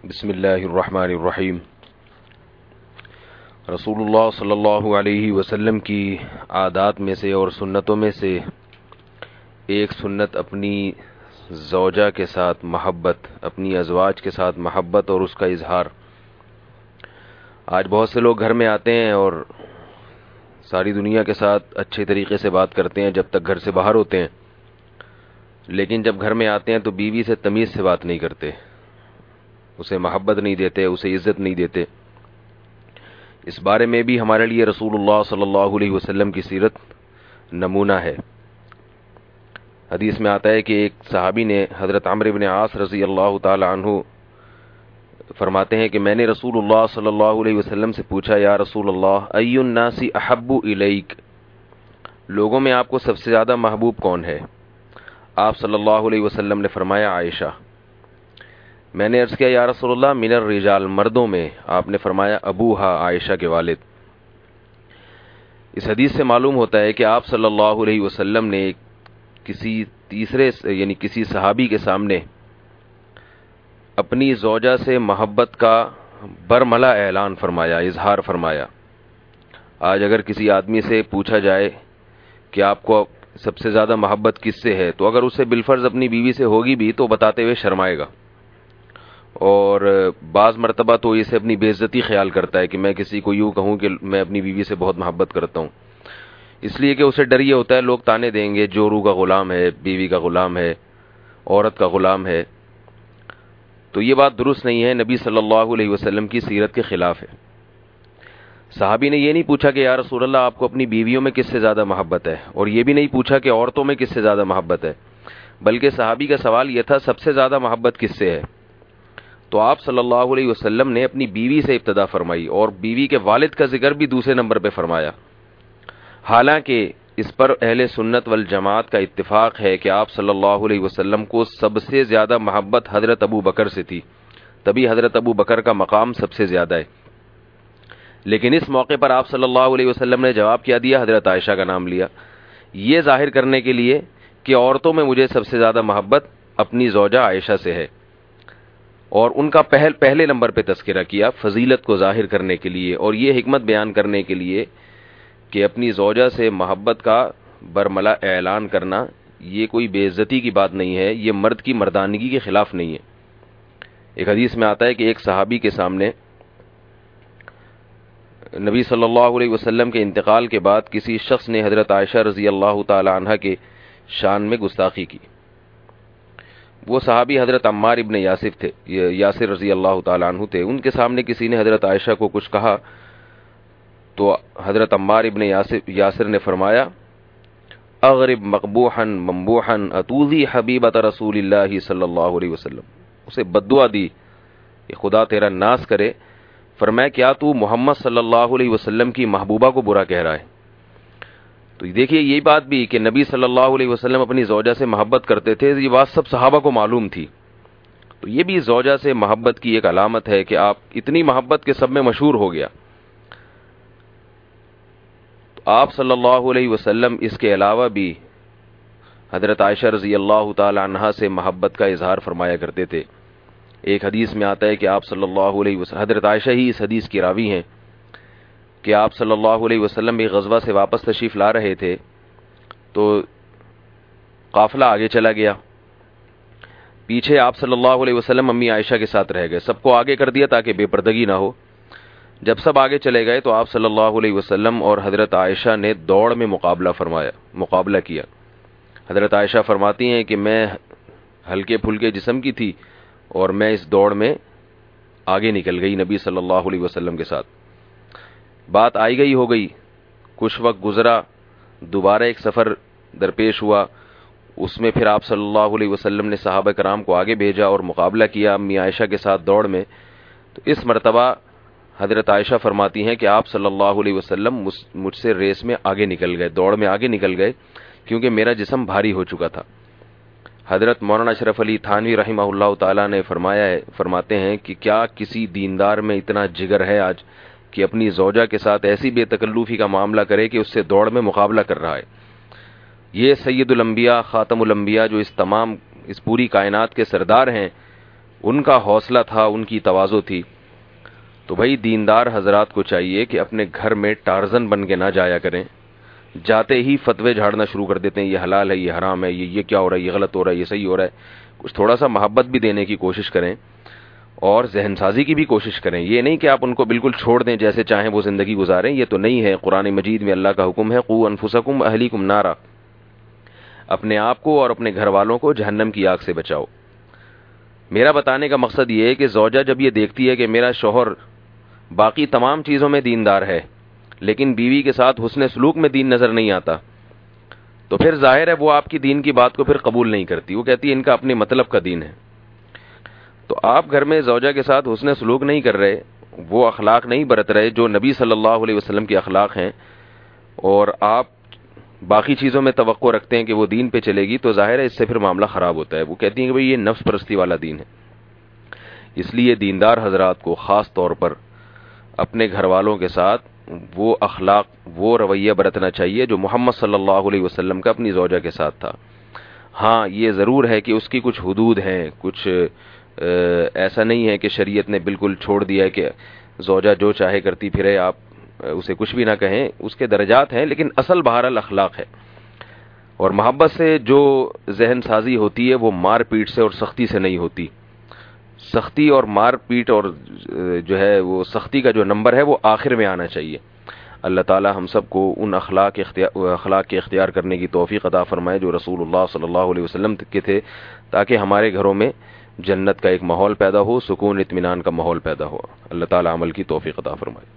بسم اللہ الرحمن الرحیم۔ رسول اللہ صلی اللہ علیہ وسلم کی عادات میں سے اور سنتوں میں سے ایک سنت اپنی زوجہ کے ساتھ محبت، اپنی ازواج کے ساتھ محبت اور اس کا اظہار۔ آج بہت سے لوگ گھر میں آتے ہیں اور ساری دنیا کے ساتھ اچھے طریقے سے بات کرتے ہیں جب تک گھر سے باہر ہوتے ہیں، لیکن جب گھر میں آتے ہیں تو بیوی سے تمیز سے بات نہیں کرتے، اسے محبت نہیں دیتے، اسے عزت نہیں دیتے۔ اس بارے میں بھی ہمارے لیے رسول اللہ صلی اللہ علیہ وسلم کی سیرت نمونہ ہے۔ حدیث میں آتا ہے کہ ایک صحابی نے حضرت عمرو بن عاص رضی اللہ تعالی عنہ فرماتے ہیں کہ میں نے رسول اللہ صلی اللہ علیہ وسلم سے پوچھا، یا رسول اللہ ای الناس احب الیک، لوگوں میں آپ کو سب سے زیادہ محبوب کون ہے؟ آپ صلی اللہ علیہ وسلم نے فرمایا عائشہ۔ میں نے عرض کیا یا رسول اللہ من الرجال، مردوں میں؟ آپ نے فرمایا ابوہا، عائشہ کے والد۔ اس حدیث سے معلوم ہوتا ہے کہ آپ صلی اللہ علیہ وسلم نے کسی تیسرے یعنی کسی صحابی کے سامنے اپنی زوجہ سے محبت کا برملا اعلان فرمایا، اظہار فرمایا۔ آج اگر کسی آدمی سے پوچھا جائے کہ آپ کو سب سے زیادہ محبت کس سے ہے، تو اگر اسے بالفرض اپنی بیوی سے ہوگی بھی تو بتاتے ہوئے شرمائے گا، اور بعض مرتبہ تو اسے اپنی بے عزتی خیال کرتا ہے کہ میں کسی کو یوں کہوں کہ میں اپنی بیوی سے بہت محبت کرتا ہوں، اس لیے کہ اسے ڈر یہ ہوتا ہے لوگ طانے دیں گے، جورو کا غلام ہے، بیوی کا غلام ہے، عورت کا غلام ہے۔ تو یہ بات درست نہیں ہے، نبی صلی اللہ علیہ وسلم کی سیرت کے خلاف ہے۔ صحابی نے یہ نہیں پوچھا کہ یا رسول اللہ آپ کو اپنی بیویوں میں کس سے زیادہ محبت ہے، اور یہ بھی نہیں پوچھا کہ عورتوں میں کس سے زیادہ محبت ہے، بلکہ صحابی کا سوال یہ تھا سب سے زیادہ محبت کس سے ہے؟ تو آپ صلی اللہ علیہ وسلم نے اپنی بیوی سے ابتدا فرمائی اور بیوی کے والد کا ذکر بھی دوسرے نمبر پہ فرمایا۔ حالانکہ اس پر اہل سنت والجماعت کا اتفاق ہے کہ آپ صلی اللہ علیہ وسلم کو سب سے زیادہ محبت حضرت ابو بکر سے تھی، تبھی حضرت ابو بکر کا مقام سب سے زیادہ ہے۔ لیکن اس موقع پر آپ صلی اللہ علیہ وسلم نے جواب کیا دیا؟ حضرت عائشہ کا نام لیا، یہ ظاہر کرنے کے لیے کہ عورتوں میں مجھے سب سے زیادہ محبت اپنی زوجہ عائشہ سے ہے، اور ان کا پہلے نمبر پہ تذکرہ کیا فضیلت کو ظاہر کرنے کے لیے، اور یہ حکمت بیان کرنے کے لیے کہ اپنی زوجہ سے محبت کا برملا اعلان کرنا یہ کوئی بے عزتی کی بات نہیں ہے، یہ مرد کی مردانگی کے خلاف نہیں ہے۔ ایک حدیث میں آتا ہے کہ ایک صحابی کے سامنے نبی صلی اللہ علیہ وسلم کے انتقال کے بعد کسی شخص نے حضرت عائشہ رضی اللہ تعالی عنہ کے شان میں گستاخی کی۔ وہ صحابی حضرت عمار ابن یاسر رضی اللہ تعالی عنہ تھے۔ ان کے سامنے کسی نے حضرت عائشہ کو کچھ کہا تو حضرت عمار ابن یاسر نے فرمایا اغرب مقبوحا ممبوحا اتوذی حبیبۃ رسول اللہ صلی اللہ علیہ وسلم، اسے بددعا دی کہ خدا تیرا ناس کرے۔ فرمایا کیا تو محمد صلی اللہ علیہ وسلم کی محبوبہ کو برا کہہ رہا ہے؟ تو دیکھیے یہی بات بھی کہ نبی صلی اللہ علیہ وسلم اپنی زوجہ سے محبت کرتے تھے، یہ بات سب صحابہ کو معلوم تھی، تو یہ بھی زوجہ سے محبت کی ایک علامت ہے کہ آپ اتنی محبت کے سب میں مشہور ہو گیا۔ تو آپ صلی اللہ علیہ وسلم اس کے علاوہ بھی حضرت عائشہ رضی اللہ تعالی عنہا سے محبت کا اظہار فرمایا کرتے تھے۔ ایک حدیث میں آتا ہے کہ آپ صلی اللہ علیہ وسلم، حضرت عائشہ ہی اس حدیث کی راوی ہیں، کہ آپ صلی اللہ علیہ وسلم ایک غزوہ سے واپس تشریف لا رہے تھے تو قافلہ آگے چلا گیا، پیچھے آپ صلی اللہ علیہ وسلم امی عائشہ کے ساتھ رہ گئے، سب کو آگے کر دیا تاکہ بے پردگی نہ ہو۔ جب سب آگے چلے گئے تو آپ صلی اللہ علیہ وسلم اور حضرت عائشہ نے دوڑ میں مقابلہ کیا۔ حضرت عائشہ فرماتی ہیں کہ میں ہلکے پھلکے جسم کی تھی اور میں اس دوڑ میں آگے نکل گئی نبی صلی اللہ علیہ وسلم کے ساتھ۔ بات آئی گئی ہو گئی، کچھ وقت گزرا، دوبارہ ایک سفر درپیش ہوا، اس میں پھر آپ صلی اللہ علیہ وسلم نے صحابہ کرام کو آگے بھیجا اور مقابلہ کیا امی عائشہ کے ساتھ دوڑ میں۔ تو اس مرتبہ حضرت عائشہ فرماتی ہیں کہ آپ صلی اللہ علیہ وسلم مجھ سے ریس میں آگے نکل گئے، دوڑ میں آگے نکل گئے، کیونکہ میرا جسم بھاری ہو چکا تھا۔ حضرت مولانا اشرف علی تھانوی رحمہ اللہ تعالیٰ نے فرماتے ہیں کہ کیا کسی دیندار میں اتنا جگر ہے آج کہ اپنی زوجہ کے ساتھ ایسی بے تکلفی کا معاملہ کرے کہ اس سے دوڑ میں مقابلہ کر رہا ہے؟ یہ سید الانبیاء خاتم الانبیاء جو اس پوری کائنات کے سردار ہیں، ان کا حوصلہ تھا، ان کی تواضع تھی. تو بھائی دیندار حضرات کو چاہیے کہ اپنے گھر میں ٹارزن بن کے نہ جایا کریں. جاتے ہی فتوے جھاڑنا شروع کر دیتے ہیں، یہ حلال ہے، یہ حرام ہے، یہ کیا ہو رہا ہے، یہ غلط ہو رہا ہے، یہ صحیح ہو رہا ہے. کچھ تھوڑا سا محبت بھی دینے کی کوشش کریں اور ذہن سازی کی بھی کوشش کریں. یہ نہیں کہ آپ ان کو بالکل چھوڑ دیں، جیسے چاہیں وہ زندگی گزاریں. یہ تو نہیں ہے. قرآن مجید میں اللہ کا حکم ہے، قوا انفسکم اہلیکم نارا، اپنے آپ کو اور اپنے گھر والوں کو جہنم کی آگ سے بچاؤ. میرا بتانے کا مقصد یہ ہے کہ زوجہ جب یہ دیکھتی ہے کہ میرا شوہر باقی تمام چیزوں میں دیندار ہے لیکن بیوی کے ساتھ حسن سلوک میں دین نظر نہیں آتا، تو پھر ظاہر ہے وہ آپ کی دین کی بات کو پھر قبول نہیں کرتی. وہ کہتی ہے ان کا اپنے مطلب کا دین ہے. تو آپ گھر میں زوجہ کے ساتھ حسن سلوک نہیں کر رہے، وہ اخلاق نہیں برت رہے جو نبی صلی اللہ علیہ وسلم کے اخلاق ہیں، اور آپ باقی چیزوں میں توقع رکھتے ہیں کہ وہ دین پہ چلے گی، تو ظاہر ہے اس سے پھر معاملہ خراب ہوتا ہے. وہ کہتی ہیں کہ بھئی یہ نفس پرستی والا دین ہے. اس لیے دیندار حضرات کو خاص طور پر اپنے گھر والوں کے ساتھ وہ اخلاق، وہ رویہ برتنا چاہیے جو محمد صلی اللہ علیہ وسلم کا اپنی زوجہ کے ساتھ تھا. ہاں یہ ضرور ہے کہ اس کی کچھ حدود ہیں، کچھ ایسا نہیں ہے کہ شریعت نے بالکل چھوڑ دیا ہے کہ زوجہ جو چاہے کرتی پھرے، آپ اسے کچھ بھی نہ کہیں. اس کے درجات ہیں، لیکن اصل بہرحال اخلاق ہے. اور محبت سے جو ذہن سازی ہوتی ہے وہ مار پیٹ سے اور سختی سے نہیں ہوتی. سختی اور مار پیٹ اور جو ہے وہ سختی کا جو نمبر ہے وہ آخر میں آنا چاہیے. اللہ تعالی ہم سب کو ان اخلاق کے اختیار کرنے کی توفیق عطا فرمائے جو رسول اللہ صلی اللہ علیہ وسلم کے تھے، تاکہ ہمارے گھروں میں جنت کا ایک ماحول پیدا ہو، سکون اطمینان کا ماحول پیدا ہو. اللہ تعالی عمل کی توفیق عطا فرمائے.